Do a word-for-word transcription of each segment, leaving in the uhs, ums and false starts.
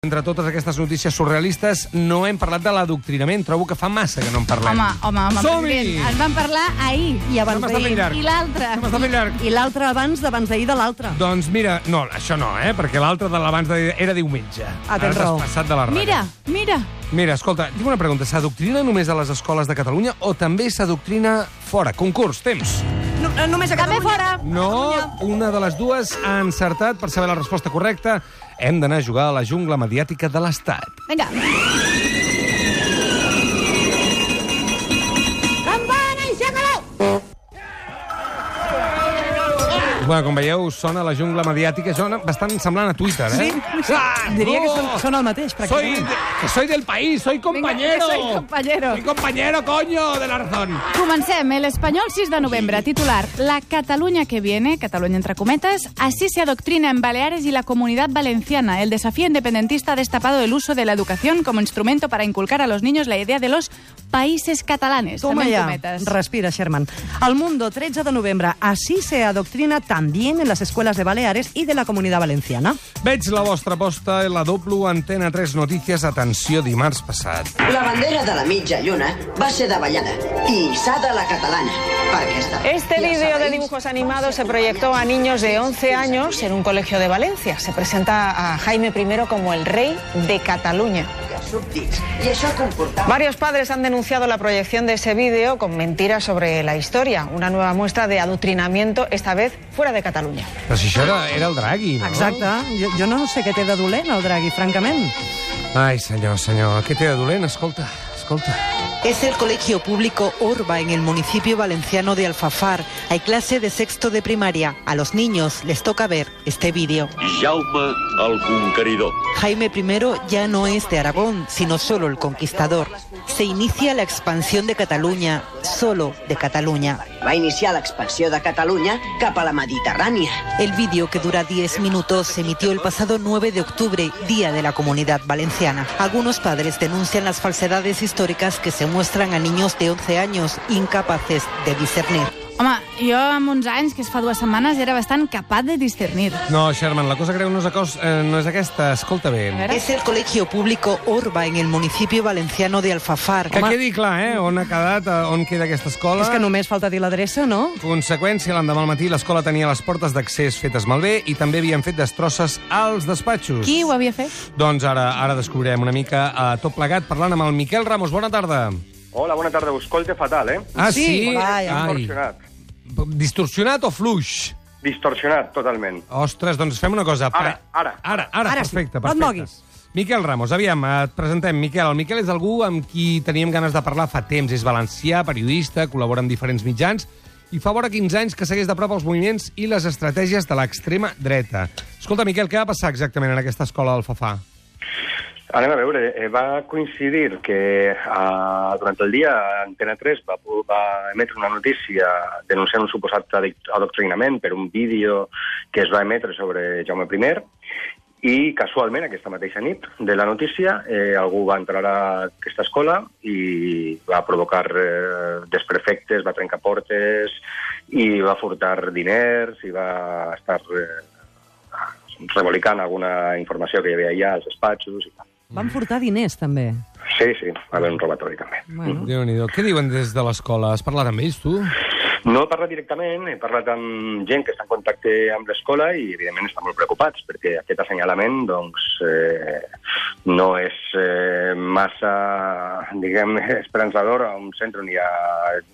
Entre totes aquestes notícies surrealistes no hem parlat de l'adoctrinament. Trobo que fa massa que no en parlem. Home, home, home, Som-hi! president. En vam parlar ahir i abans Se m'està fent d'ahir. llarg. I l'altre. Se m'està fent llarg. I l'altre abans d'abans d'ahir de l'altre. Doncs mira, no, això no, eh? Perquè l'altre de l'abans de... era diumenge. Ah, tens Ara raó. t'has passat de la ratlla. Mira, mira. Mira, escolta, tinc una pregunta. S'adoctrina només a les escoles de Catalunya o també s'adoctrina fora? Concurs, temps. No, només a Catalunya. També fora. No, una de les dues ha encertat. Per saber la resposta correcta, hem d'anar a jugar a la jungla mediàtica de l'Estat. Vinga. Campana i xacaló! Bueno, com veieu, sona la jungla mediàtica. Sona bastant semblant a Twitter, eh? Sí, Ah, diria no! que són, són el mateix, Soy, pràcticament. que soy del país, soy compañero. Vinga, que soy compañero. Soy compañero, coño, de la razón. Comencem. El Español, sis de noviembre. Titular. La Cataluña que viene, Cataluña entre cometas, así se adoctrina en Baleares y la Comunidad Valenciana. El desafío independentista ha destapado el uso de la educación como instrumento para inculcar a los niños la idea de los países catalanes. Toma También ya. cometas. Respira, Sherman. Al Mundo, tretze de novembre. Así se adoctrina también en las escuelas de Baleares y de la Comunidad Valenciana. Veig la vostra aposta en la Doblo Antena tres Notícies. Atenció, dimarts passat. La bandera de la mitja lluna va ser davallada i hissada a la catalana. Perquè està... Este I els vídeo de sabents dibujos animados se proyectó a niños de once años en un colegio de Valencia. Se presenta a Jaime primero como el rey de Cataluña. súbdits. I això comportava... Varios padres han denunciado la proyección de ese vídeo con mentiras sobre la historia. Una nueva muestra de adoctrinamiento, esta vez fuera de Cataluña. Però si això era, era el Draghi, no? Exacte. Jo, jo no sé què té de dolent, el Draghi, francament. Ai, senyor, senyor, què té de dolent? Escolta, escolta. Es el colegio público Orba en el municipio valenciano de Alfafar. Hay clase de sexto de primaria. A los niños les toca ver este vídeo. Jaume el Conqueridor. Jaime primero ya no es de Aragón, sino solo el conquistador. Se inicia la expansión de Cataluña, solo de Cataluña. Va iniciar l'expansió de Catalunya cap a la Mediterrània. El vídeo, que dura diez minutos, se emitió el pasado nueve de octubre, Día de la Comunidad Valenciana. Algunos padres denuncian las falsedades históricas que se muestran a niños de once años, incapaces de discernir. Home, jo amb uns anys, que es fa dues setmanes, era bastant capaç de discernir. No, Sherman, la cosa greu no és, acos, eh, no és aquesta. Escolta bé. Es el colegio público Orba en el municipio valenciano de Alfafar. Que quedi clar, eh? On ha quedat, eh, on queda aquesta escola. És que només falta dir l'adreça, no? Conseqüència, l'endemà al matí l'escola tenia les portes d'accés fetes malbé i també havien fet destrosses als despatxos. Qui ho havia fet? Doncs ara ara descobrirem una mica a tot plegat parlant amb el Miquel Ramos. Bona tarda. Hola, bona tarda. Us escolte fatal, eh? Ah, sí? Sí, vai, Ai. Distorsionat. Distorsionat o fluix? Distorsionat, totalment. Ostres, doncs fem una cosa. Ara, ara. Ara, ara, Ara sí, perfecte, no et perfecte. moguis. Miquel Ramos, aviam, et presentem. Miquel, el Miquel és algú amb qui teníem ganes de parlar fa temps. És valencià, periodista, col·labora en diferents mitjans i fa vora quinze anys que segueix de prop els moviments i les estratègies de l'extrema dreta. Escolta, Miquel, què va passar exactament en aquesta escola d'Alfafar? Anem a veure, eh, va coincidir que eh, durant el dia Antena tres va, va emetre una notícia denunciant un suposat adoctrinament per un vídeo que es va emetre sobre Jaume primer i casualment aquesta mateixa nit de la notícia eh, algú va entrar a aquesta escola i va provocar eh, desperfectes, va trencar portes i va furtar diners i va estar eh, revolicant alguna informació que hi havia allà als despatxos i tal. Van furtar diners, també. Sí, sí, va haver un robatori també. Bueno. Déu-n'hi-do. Què diuen des de l'escola? Has parlat amb ells, tu? No he parlat directament, he parlat amb gent que està en contacte amb l'escola i, evidentment, estan molt preocupats, perquè aquest assenyalament doncs, eh, no és eh, massa, diguem, esperançador a un centre on hi ha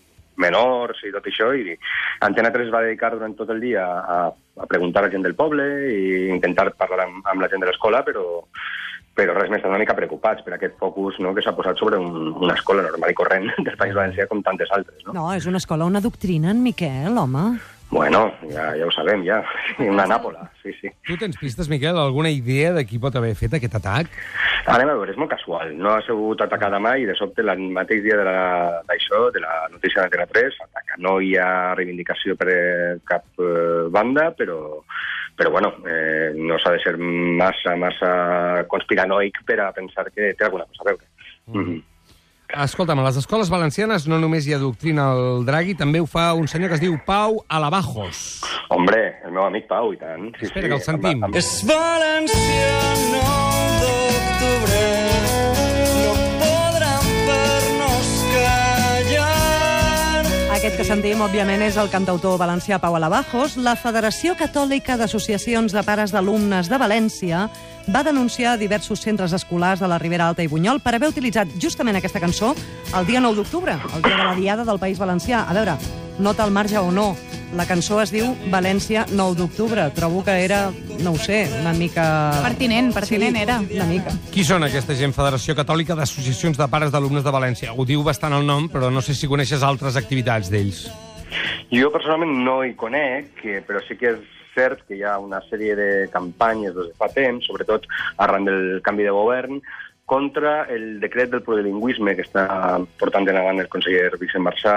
menors i tot això, i Antena tres va dedicar durant tot el dia a, a preguntar a la gent del poble i intentar parlar amb, amb la gent de l'escola, però però res més, estan una mica preocupats per aquest focus, no, que s'ha posat sobre un, una escola normal i corrent del País Valencià com tantes altres. No, No, és una escola on adoctrinen, Miquel, home. Bueno, ja, ja ho sabem, ja. Una Nàpola, sí, sí. Tu tens pistes, Miquel? Alguna idea de qui pot haver fet aquest atac? Anem a veure, és molt casual. No ha sigut atacada mai i de sobte el mateix dia de la- d'això, de la notícia d'Antena tres, ataca. No hi ha reivindicació per eh, cap eh, banda, però, però bueno, eh, no s'ha de ser massa, massa conspiranoic per a pensar que té alguna cosa a veure. Mm. Mm-hmm. Escolta'm, a les escoles valencianes no només hi adoctrina el Draghi, també ho fa un senyor que es diu Pau Alabajos. Hombre, el meu amic Pau, i tant. Sí, Espera, sí, que el sentim. Amb, amb... És valenciano sentim, òbviament, és el cantautor valencià Pau Alabajos. La Federació Catòlica d'Associacions de Pares d'Alumnes de València va denunciar diversos centres escolars de la Ribera Alta i Bunyol per haver utilitzat justament aquesta cançó el dia nou d'octubre, el dia de la Diada del País Valencià. A veure, nota al marge o no, la cançó es diu València nou d'octubre. Trobo que era, no ho sé, una mica... Pertinent, pertinent sí, era. Una mica. Qui són aquesta gent? Federació Catòlica d'Associacions de Pares d'Alumnes de València. Ho diu bastant el nom, però no sé si coneixes altres activitats d'ells. Jo personalment no hi conec, però sí que és cert que hi ha una sèrie de campanyes des de fa temps, sobretot arran del canvi de govern, contra el decret del plurilingüisme que està portant endavant el conseller Vicent Marsà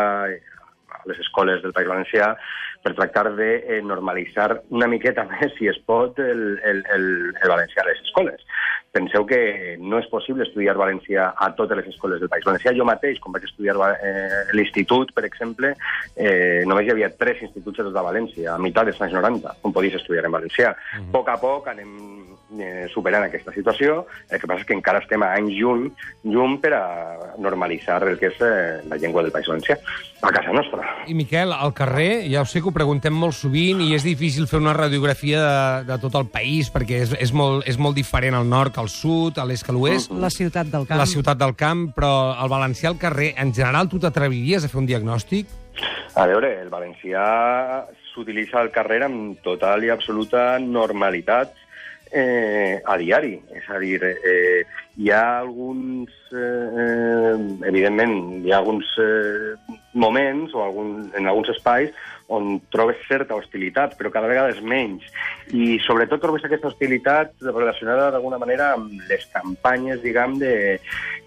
a les escoles del País Valencià per tractar de normalitzar una miqueta més, si es pot, el, el, el, el valencià a les escoles. Penseu que no és possible estudiar valencià a totes les escoles del País Valencià. Jo mateix, quan vaig estudiar eh, l'institut, per exemple, eh, només hi havia tres instituts a tota València, a meitat dels anys noranta, on podies estudiar en valencià. Uh -huh. A poc a poc anem eh, superant aquesta situació, el que passa és que encara estem a anys llum, llum per a normalitzar el que és eh, la llengua del País Valencià, a casa nostra. I, Miquel, al carrer, ja ho sé que ho preguntem molt sovint i és difícil fer una radiografia de, de tot el país perquè és, és, molt, és molt diferent al nord que al sud, a l'est que a l'oest. La ciutat del camp. La ciutat del camp, però el valencià al carrer, en general, tu t'atreviries a fer un diagnòstic? A veure, el valencià s'utilitza al carrer amb total i absoluta normalitat eh, a diari. És a dir, eh, hi ha alguns... Eh, evidentment, hi ha alguns eh, moments o algun, en alguns espais on trobes certa hostilitat, però cada vegada és menys. I sobretot trobes aquesta hostilitat relacionada d'alguna manera amb les campanyes, diguem, de,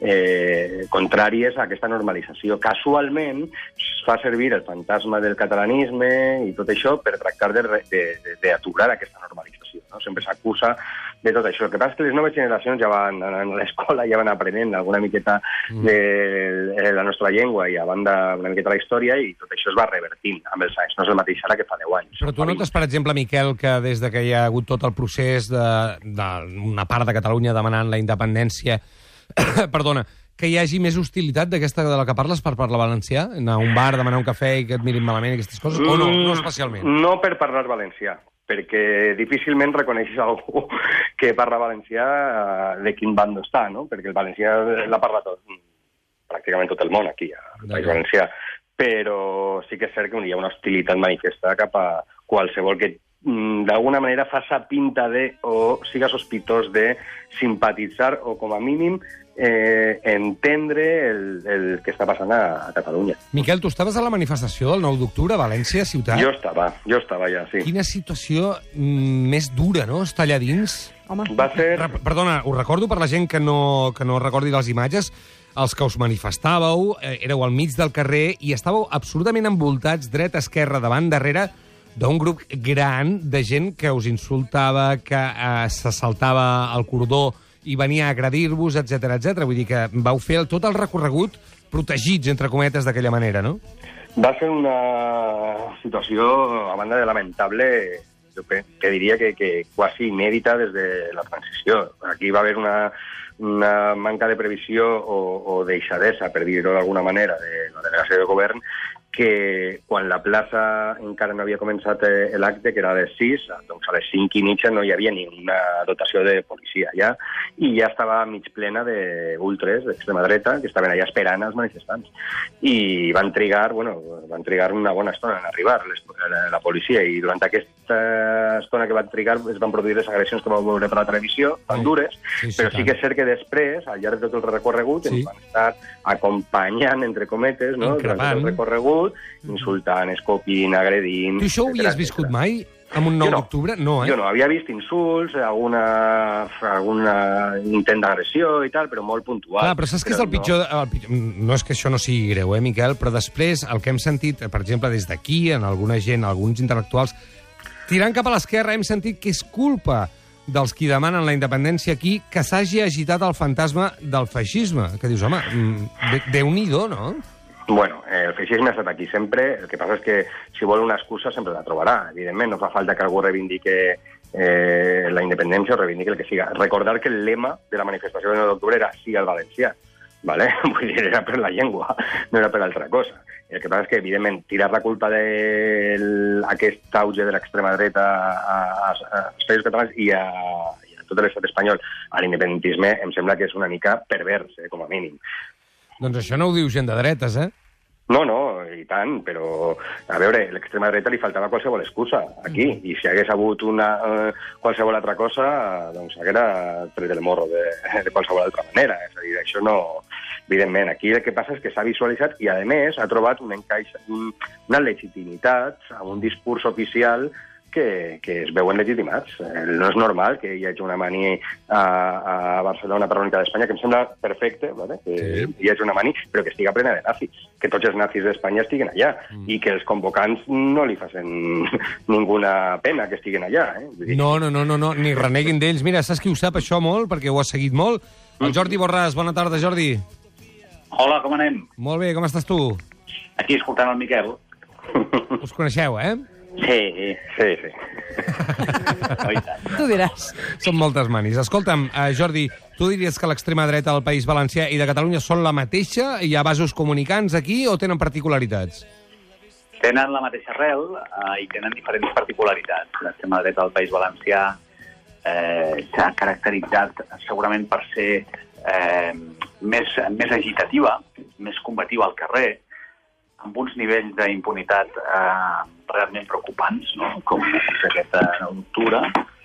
eh, contràries a aquesta normalització. Casualment es fa servir el fantasma del catalanisme i tot això per tractar d'aturar aquesta normalització. No? Sempre s'acusa de tot això. El que passa és que les noves generacions ja van a l'escola, ja van aprenent alguna miqueta de la nostra llengua i a banda una miqueta la història, i tot això es va revertint amb els anys. No és el mateix ara que fa deu anys. Però tu notes, per exemple, Miquel, que des de que hi ha hagut tot el procés d'una part de Catalunya demanant la independència, perdona, que hi hagi més hostilitat d'aquesta de la que parles per parlar valencià? Anar a un bar, demanar un cafè i que et mirin malament, aquestes coses? O no? No especialment? No per parlar valencià, perquè difícilment reconeixes algú que parla valencià de quin bando està, no? Perquè el valencià la parla tot, pràcticament tot el món aquí, al País Valencià. Però sí que és cert que hi ha una hostilitat manifesta cap a qualsevol que d'alguna manera faça pinta de o siga sospitós de simpatitzar o, com a mínim, eh, entendre el, el que està passant a, a Catalunya. Miquel, tu estaves a la manifestació del nou d'octubre a València, ciutat? Jo estava, jo estava ja, sí. Quina situació mm, més dura, no?, estar allà dins. Home. Va ser... Re Perdona, ho recordo per la gent que no, que no recordi les imatges. Els que us manifestàveu, eh, éreu al mig del carrer i estàveu absolutament envoltats, dret, esquerra, davant, darrere, d'un grup gran de gent que us insultava, que eh, se saltava el cordó i venia a agredir-vos, etcètera, etcètera. Vull dir que vau fer tot el recorregut protegits, entre cometes, d'aquella manera, no? Va ser una situació, a banda de lamentable, jo que diria que, que quasi inèdita des de la transició. Aquí va haver una, una manca de previsió o, o deixadesa, per dir-ho d'alguna manera, de la delegació de govern, que quan la plaça encara no havia començat l'acte, que era a les sis, doncs a les cinc i mitja no hi havia ni una dotació de policia ja, i ja estava mig plena d'ultres d'extrema dreta que estaven allà esperant els manifestants. I van trigar, bueno, van trigar una bona estona en arribar les, la, la policia, i durant aquesta estona que van trigar es van produir les agressions que vam veure per la televisió, tan dures, sí, sí, però sí que és cert que després, al llarg de tot el recorregut, sí, ens van estar acompanyant, entre cometes, no?, durant tot el recorregut, insultant, escopint, agredint... Tu això ho havies viscut mai? Amb un nou d'octubre? No, eh? Jo no, havia vist insults, alguna, alguna intent d'agressió i tal, però molt puntual. Clar, però saps què és el pitjor, el pitjor? No és que això no sigui greu, eh, Miquel? Però després, el que hem sentit, per exemple, des d'aquí, en alguna gent, alguns intel·lectuals, tirant cap a l'esquerra, hem sentit que és culpa dels qui demanen la independència aquí que s'hagi agitat el fantasma del feixisme. Que dius, home, Déu-n'hi-do, no? Bueno, eh, el feixisme ha estat aquí sempre, el que passa és que si vol una excusa sempre la trobarà. Evidentment, no fa falta que algú reivindique eh, la independència o reivindique el que siga. Recordar que el lema de la manifestació del nou d'octubre era «Sí al valencià». vale? Vull dir, era per la llengua, no era per altra cosa. El que passa és que, evidentment, tirar la culpa d'aquest auge de l'extrema dreta a, a, als països catalans i a, i a tot l'estat espanyol a l'independentisme em sembla que és una mica pervers, eh, com a mínim. Doncs això no ho diu gent de dretes, eh? No, no, i tant, però, a veure, a l'extrema dreta li faltava qualsevol excusa aquí, mm. i si hagués hagut una, uh, qualsevol altra cosa, doncs haguera tret el morro de, de qualsevol altra manera. És a dir, això no... Evidentment, aquí el que passa és que s'ha visualitzat i, a més, ha trobat un encaix, un, una legitimitat a un discurs oficial que, que es veuen legitimats. No és normal que hi hagi una mani a, a Barcelona per la unitat d'Espanya, que em sembla perfecte, ¿vale? Que sí. hi hagi una mani, però que estiga plena de nazis, que tots els nazis d'Espanya estiguen allà, mm. i que els convocants no li facin ninguna pena que estiguen allà. Eh? Dir... No, no, no, no, no, ni reneguin d'ells. Mira, saps qui ho sap això molt, perquè ho ha seguit molt? El Jordi Borràs. Bona tarda, Jordi. Hola, com anem? Molt bé, com estàs tu? Aquí escoltant el Miquel. Us coneixeu, eh? Sí, sí, sí. Tu diràs. Són moltes manis. Escolta'm, uh, Jordi, tu diries que l'extrema dreta del País Valencià i de Catalunya són la mateixa? Hi ha vasos comunicants aquí o tenen particularitats? Tenen la mateixa arrel uh, i tenen diferents particularitats. L'extrema dreta del País Valencià eh, s'ha caracteritzat segurament per ser eh, més, més agitativa, més combativa al carrer, amb uns nivells d'impunitat eh, realment preocupants, no? Com aquesta d'octubre.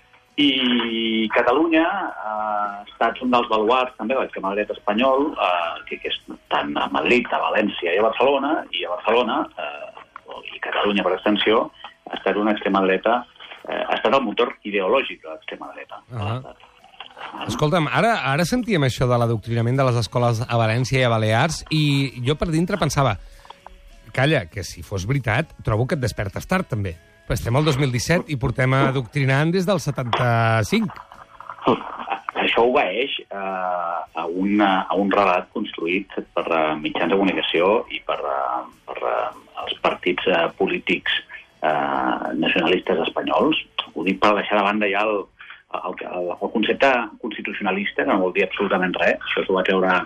I Catalunya eh, ha estat un dels baluards també de l'extrema dreta espanyol, eh, que, que és tant a Madrid, a València i a Barcelona, i a Barcelona, eh, i Catalunya per extensió, ha estat una extrema dreta, eh, ha estat el motor ideològic de l'extrema dreta. Uh-huh. Escolta'm, ara, ara sentíem això de l'adoctrinament de les escoles a València i a Balears, i jo per dintre pensava, calla, que si fos veritat, trobo que et despertes tard, també. Però estem al dos mil disset i portem adoctrinant des del setanta-cinc. Això obeeix uh, a, una, a un relat construït per uh, mitjans de comunicació i per, uh, per uh, els partits uh, polítics uh, nacionalistes espanyols. Ho dic per deixar de banda ja el, el, el, el concepte constitucionalista, que no vol dir absolutament res. Això s'ho va treure...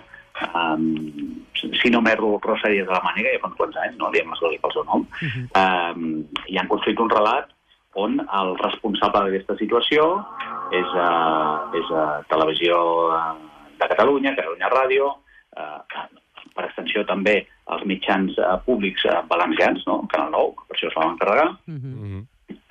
Um, si no m'erro, Rosa Díez de la Mànega, ja fa uns quants anys, no diem les coses pel seu nom, uh-huh. um, i han construït un relat on el responsable d'aquesta situació és, uh, és uh, Televisió uh, de Catalunya, Catalunya Ràdio, uh, per extensió també els mitjans uh, públics uh, valencians, no? Canal nou, per això es van encarregar, uh-huh.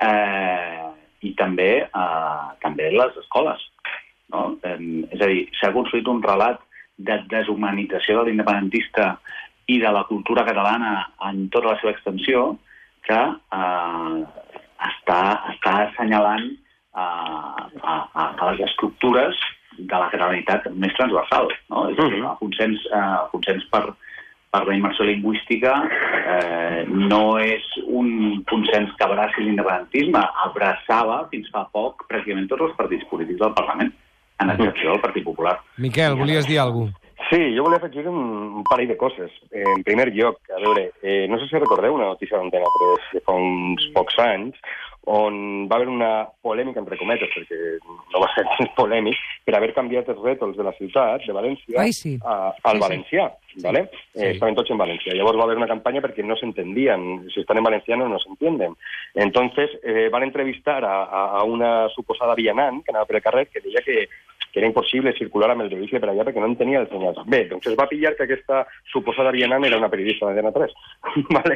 uh, i també, uh, també les escoles. No? Um, és a dir, s'ha construït un relat de deshumanització de l'independentista i de la cultura catalana en tota la seva extensió, que eh, està, està assenyalant eh, a, a, a les estructures de la catalanitat més transversal. No? És a dir, el consens, eh, el consens per, per la immersió lingüística eh, no és un consens que abraci l'independentisme, abraçava fins fa poc pràcticament tots els partits polítics del Parlament, en excepció del Partit Popular. Miquel, volies dir alguna cosa? Sí, jo volia afegir un, un parell de coses. Eh, en primer lloc, a veure, eh, no sé si recordeu una notícia d'Antena tres de fa uns pocs anys, on va haver una polèmica, entre cometes, perquè no va ser polèmic, per haver canviat els rètols de la ciutat, de València, Ai, sí. a, al sí, valencià. Sí. ¿Vale? Sí. Eh, estaven tots en València. Llavors va haver una campanya perquè no s'entendien. Si estan en valenciano no s'entienden. Entonces eh, van entrevistar a, a, a una suposada vianant que anava per el carrer que deia que que era impossible circular amb el vehicle per allà perquè no entenia els senyals. Bé, doncs es va pillar que aquesta suposada vianant era una periodista d'Antena tres. Vale?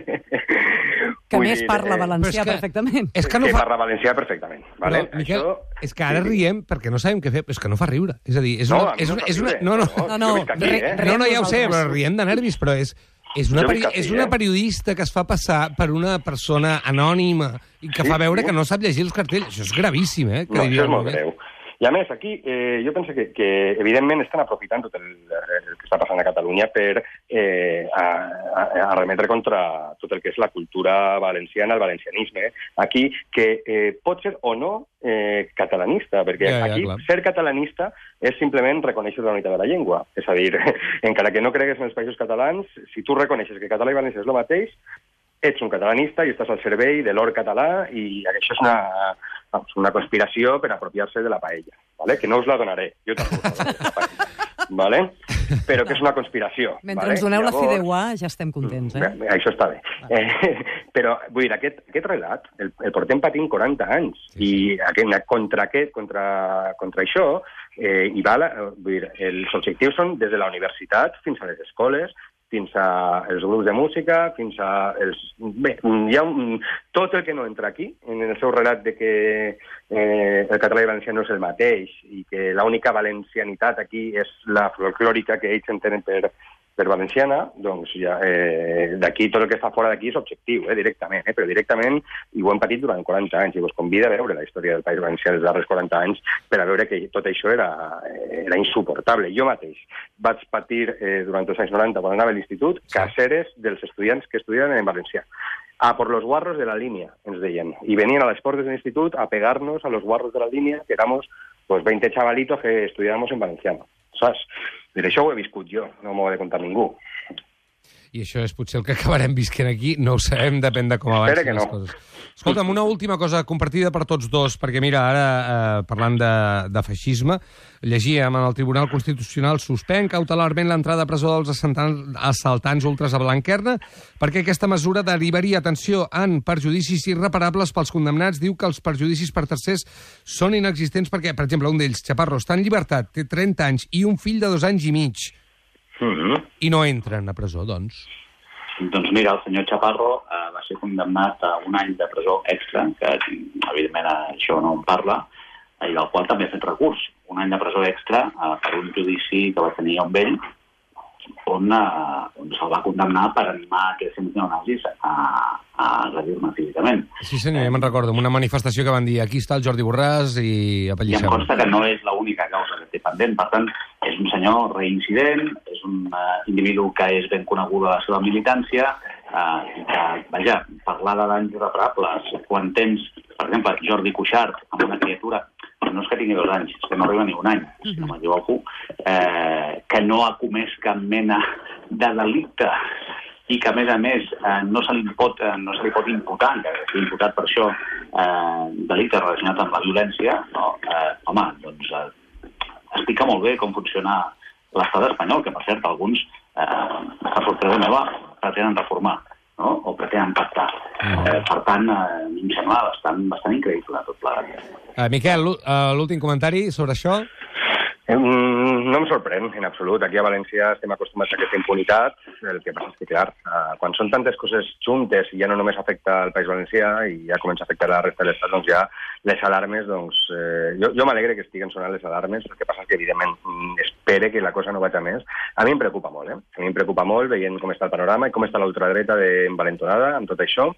Que més parla valencià que, perfectament. És que, no que fa... parla valencià perfectament. Vale? Però, Miquel, Això... és que ara riem perquè no sabem què fer, però és que no fa riure. És a dir, és no, una... És no, una, és una, no, no, no, no, aquí, eh? no, no, ja ho sé, però riem de nervis, però és... És una, peri aquí, és una eh? periodista que es fa passar per una persona anònima i que sí, fa veure sí. que no sap llegir els cartells. Això és gravíssim, eh? Que No, això és molt eh? greu. I a més, aquí eh, jo penso que, que evidentment estan aprofitant tot el, el que està passant a Catalunya per eh, a, a, a remetre contra tot el que és la cultura valenciana, el valencianisme, aquí, que eh, pot ser o no eh, catalanista, perquè ja, ja, aquí clar. ser catalanista és simplement reconèixer la unitat de la llengua. És a dir, encara que no cregues en els països catalans, si tu reconeixes que català i valencià és el mateix, ets un catalanista i estàs al servei de l'or català i això és una, una conspiració per apropiar-se de la paella, ¿vale? Que no us la donaré. Jo tampoc us la donaré, ¿vale? però que és una conspiració. Mentre vale? ens doneu Llavors, la fideuà, ja estem contents, eh? Bé, això està bé. Eh, però, vull dir, aquest, aquest relat el, el portem patint quaranta anys, sí, sí. i aquest, contra, aquest, contra, contra això eh, hi va la, vull dir, els objectius són des de la universitat fins a les escoles, fins als grups de música, fins a... Els... Bé, hi ha un... tot el que no entra aquí, en el seu relat de que eh, el català i valencià no és el mateix i que l'única valencianitat aquí és la folclòrica que ells entenen per, per valenciana, doncs ja, eh, d'aquí tot el que està fora d'aquí és objectiu, eh, directament, eh, però directament i ho hem patit durant quaranta anys i vos convida a veure la història del País Valencià dels darrers quaranta anys per a veure que tot això era, era insuportable. Jo mateix vaig patir eh, durant els anys noranta, quan anava a l'institut, caceres dels estudiants que estudiaven en valencià. A por los guarros de la línea, ens deien. I venien a les portes de l'institut a pegarnos a los guarros de la línea, que éramos pues, veinte chavalitos que estudiábamos en valenciano. Saps? Però això ho he viscut jo, no m'ho ha de contar ningú. I això és potser el que acabarem visquent aquí, no ho sabem, depèn de com avancen les no. coses. Escolta'm, una última cosa compartida per tots dos, perquè mira, ara, eh, parlant de, de feixisme, llegíem en el Tribunal Constitucional suspèn cautelarment l'entrada a presó dels assaltants, assaltants ultres a Blanquerna, perquè aquesta mesura derivaria, atenció, en perjudicis irreparables pels condemnats. Diu que els perjudicis per tercers són inexistents perquè, per exemple, un d'ells, Chaparro, està en llibertat, té trenta anys i un fill de dos anys i mig. Mm-hmm. I no entren a presó, doncs? Doncs mira, el senyor Chaparro eh, va ser condemnat a un any de presó extra, que evidentment això no en parla, i del qual també ha fet recurs. Un any de presó extra eh, per un judici que va tenir amb ell, on, eh, on se'l va condemnar per animar aquests neonazis a, a agredir-me físicament. Sí, senyor, ja me'n recordo, en una manifestació que van dir aquí està el Jordi Borràs i apallissem. I em consta que no és l'única causa que té pendent. Per tant, és un senyor reincident, és un uh, individu que és ben conegut a la seva militància, uh, i que, vaja, parlar de danys irreparables quan tens, per exemple, Jordi Cuixart, amb una criatura, no és que tingui dos anys, és que no arriba ni un any, si no m'equivoco, eh, que no ha comès cap mena de delicte i que, a més a més, eh, no, se li pot, eh, no se li pot imputar, que sigui imputat per això, eh, delicte relacionat amb la violència, no? eh, home, doncs eh, explica molt bé com funciona l'estat espanyol, que, per cert, alguns, eh, per sorpresa meva, pretenen reformar, no? O pretenen pactar. Eh, per tant, eh, a mi em sembla bastant, bastant increïble tot plegat. Uh, Miquel, l'últim comentari sobre això? No em sorprèn, en absolut. Aquí a València estem acostumats a aquesta impunitat. El que passa és que, clar, quan són tantes coses juntes i ja no només afecta el País Valencià i ja comença a afectar la resta de l'Estat, doncs ja les alarmes, doncs... Eh, jo jo m'alegre que estiguen sonant les alarmes, el que passa és que, evidentment, espere que la cosa no vagi a més. A mi em preocupa molt, eh? A mi em preocupa molt veient com està el panorama i com està l'ultradreta envalentonada amb tot això.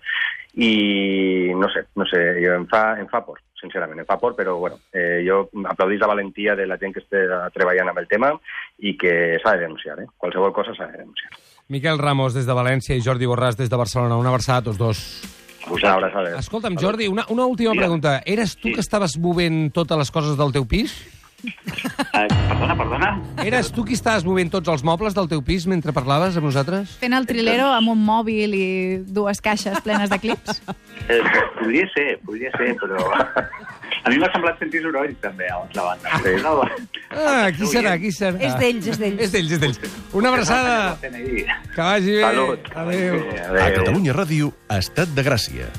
I no sé, no sé, em fa, em fa por, sincerament, em fa por, però bueno, eh, jo aplaudís la valentia de la gent que està treballant amb el tema i que s'ha de denunciar, eh? Qualsevol cosa s'ha de denunciar. Miquel Ramos, des de València, i Jordi Borràs, des de Barcelona. Una abraçada a tots dos. Una abraçada. Escolta'm, Jordi, una, una última pregunta. Eres tu que estaves movent totes les coses del teu pis? Eh, perdona, perdona? Eres tu qui estaves movent tots els mobles del teu pis mentre parlaves amb nosaltres? Fent el trilero amb un mòbil i dues caixes plenes de clips? Eh, podria ser, podria ser, però... A mi m'ha semblat sentir sorolls, també, a la banda. Sí. Ah, qui serà, qui serà? És d'ells, és d'ells. És d'ells, és d'ells. Una abraçada. Que vagi bé. Salut. Adéu. Adéu. A Catalunya Ràdio, Estat de Gràcia.